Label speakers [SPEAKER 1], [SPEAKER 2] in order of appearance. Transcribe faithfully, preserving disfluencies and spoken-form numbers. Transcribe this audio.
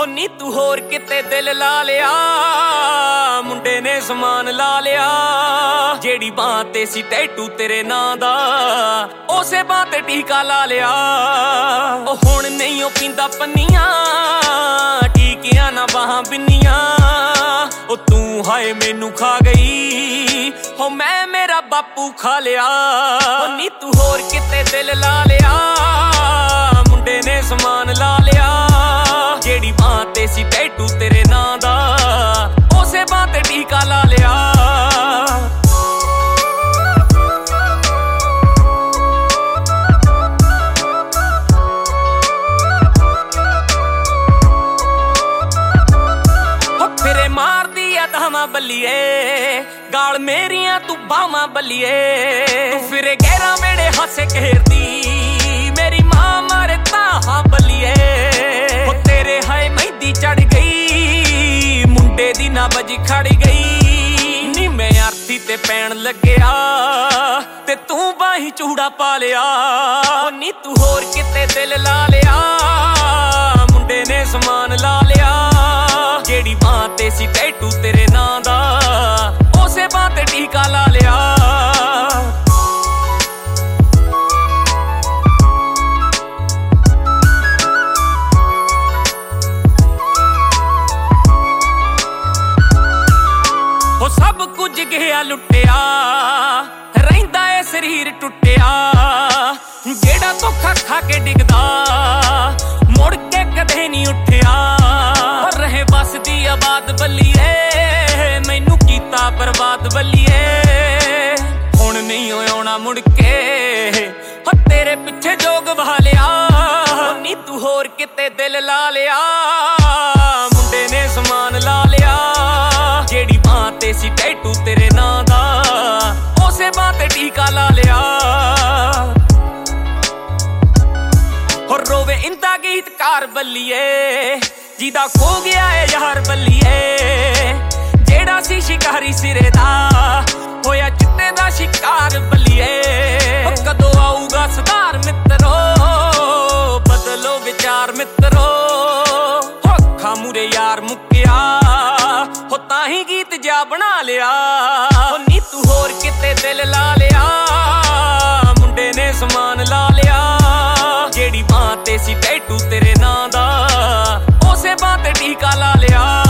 [SPEAKER 1] ਹੋ ਨੀ ਤੂੰ ਹੋਰ ਕਿਤੇ ਦਿਲ ਲਾ ਲਿਆ, ਮੁੰਡੇ ਨੇ ਸਮਾਨ ਲਾ ਲਿਆ। ਜਿਹੜੀ ਬਾਂਹ ਤੇ ਸੀ ਟੈਟੂ ਤੇਰੇ ਨਾਂ ਦਾ, ਉਸੇ ਬਾਂਹ ਤੇ ਟੀਕਾ ਲਾ ਲਿਆ। ਉਹ ਹੁਣ ਨਹੀਂ ਉਹ ਪੀਂਦਾ ਪੰਨੀਆਂ, ਟੀਕਿਆਂ ਨਾ ਬਾਹਾਂ ਬਿੰਨੀਆਂ। ਉਹ ਤੂੰ ਹਾਏ ਮੈਨੂੰ ਖਾ ਗਈ, ਹੋ ਮੈਂ ਮੇਰਾ ਬਾਪੂ ਖਾ ਲਿਆ। ਹੋ ਨੀ ਤੂੰ ਹੋਰ ਕਿਤੇ ਦਿਲ ਲਾ ਲਿਆ, ਮੁੰਡੇ ਨੇ ਸਮਾਨ ਲਾ ਲਿਆ। ਜਿਹੜੀ ਬਾਂਹ ਤੇ ਸੀ ਟੈਟੂ ਤੇਰੇ ਨਾਂ ਦਾ, ਉਸੇ ਬਾਂਹ ਤੇ ਟੀਕਾ ਲਾ ਲਿਆ। ਫਿਰੇ ਮਾਰਦੀ ਆ ਧਾਵਾਂ ਬੱਲੀਏ, ਗਾਲ ਮੇਰੀਆਂ ਤੂੰ ਬਾਵਾਂ ਬੱਲੀਏ। ਤੂੰ ਫਿਰੇ ਗਹਿਰਾਂ ਵੇੜੇ ਹਾਸੇ ਘੇਰਦੀ, ਮੇਰੀ ਮਾਂ ਮਾਰੇ ਤਾਹਾਂ ਬੱਲੀਏ। ਹੋ ਤੇਰੇ ਹਾਏ ਮਹਿੰਦੀ ਚੜ ਗਈ, ਮੁੰਡੇ ਦੀ ਨਾ ਬਜੀ ਖੜ ਗਈ। ਨੀ ਮੈਂ ਆਰਤੀ ਤੇ ਪੈਣ ਲੱਗਿਆ, ਤੇ ਤੂੰ ਬਾਹੀਂ ਚੂੜਾ ਪਾ ਲਿਆ। ਨੀ ਤੂੰ ਹੋਰ ਕਿਤੇ ਦਿਲ ਲਾ ਲਿਆ, ਮੁੰਡੇ ਨੇ ਸਮਾਨ ਲਾ ਲਿਆ। ਜਿਹੜੀ ਬਾਂਹ ਤੇ ਸੀ ਟੈਟੂ ਤੇਰੇ ਨਾਂ ਦਾ, ਉਸੇ ਬਾਂਹ ਤੇ ਟੀਕਾ ਲਾ ਲਿਆ। ਉਹ ਸਭ ਕੁਝ ਗਿਆ ਲੁੱਟਿਆ, ਰਹਿੰਦਾ ਏ ਸਰੀਰ ਟੁੱਟਿਆ। ਜਿਹੜਾ ਧੋਖਾ ਖਾ ਕੇ ਡਿੱਗਦਾ, ਮੁੜ ਕੇ ਕਦੇ ਨਹੀਂ ਉੱਠਿਆ। ਰਹੇ ਬਸਦੀ ਆਬਾਦ ਬੱਲੀਏ, ਮੈਨੂੰ ਕੀਤਾ ਬਰਬਾਦ ਬੱਲੀਏ। ਹੁਣ ਨਹੀਂ ਆਉਣਾ ਮੁੜ ਕੇ, ਹੋ ਤੇਰੇ ਪਿੱਛੇ ਜੋਗ ਵਹਾ ਲਿਆ। ਨੀ ਤੂੰ ਹੋਰ ਕਿਤੇ ਦਿਲ ਲਾ ਲਿਆ, ਮੁੰਡੇ ਨੇ ਸਮਾਨ ਲਾ ਲਿਆ। ਜਿਹੜੀ ਬਾਂਹ ਤੇ ਸੀ ਟੈਟੂ ਤੇਰੇ ਨਾਂ ਦਾ, ਉਸੇ ਬਾਂਹ ਤੇ ਟੀਕਾ ਲਾ ਲਿਆ। ਹੋ ਰੋਵੇ ਇੰਦਾ ਗੀਤਕਾਰ ਬੱਲੀਏ, ਜਿਹਦਾ ਖੋ ਗਿਆ ਏ ਯਾਰ ਬੱਲੀਏ। ਜਿਹੜਾ ਸੀ ਸ਼ਿਕਾਰੀ ਸਿਰੇ ਦਾ, ਹੋਇਆ ਚਿੱਟੇ ਦਾ ਸ਼ਿਕਾਰ ਬੱਲੀਏ। ਕਦੋਂ ਆਊਗਾ ਸੁਧਾਰ ਮਿੱਤਰੋ, ਬਦਲੋ ਵਿਚਾਰ ਮਿੱਤਰੋ। ਅੱਖਾਂ ਮੂਰੇ ਯਾਰ ਮੁੱਕਿਆ, ਹੋ ਤਾਂ ਹੀ ਗੀਤ ਜਾ ਬਣਾ ਲਿਆ। ਨੀ ਤੂੰ ਹੋਰ ਕਿਤੇ ਦਿਲ ਲਾ ਲਿਆ, ਮੁੰਡੇ ਨੇ ਸਮਾਨ ਲਾ ਲਿਆ। ਜਿਹੜੀ ਬਾਂਹ ਤੇ ਸੀ ਟੈਟੂ ਤੇਰੇ ਨਾਂ ਦਾ, ਉਸੇ ਬਾਂਹ ਤੇ ਟੀਕਾ ਲਾ ਲਿਆ।